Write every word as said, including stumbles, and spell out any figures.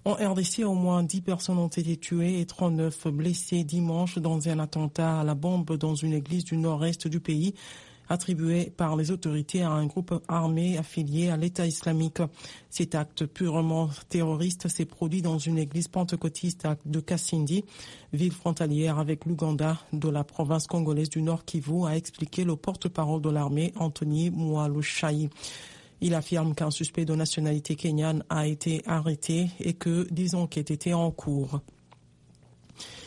En R D C, au moins dix personnes ont été tuées et trente-neuf blessées dimanche dans un attentat à la bombe dans une église du nord-est du pays, attribué par les autorités à un groupe armé affilié à l'État islamique. Cet acte purement terroriste s'est produit dans une église pentecôtiste de Kassindi, ville frontalière avec l'Ouganda de la province congolaise du Nord Kivu, a expliqué le porte-parole de l'armée, Anthony Mwalushayi. Il affirme qu'un suspect de nationalité kenyane a été arrêté et que des enquêtes étaient en cours.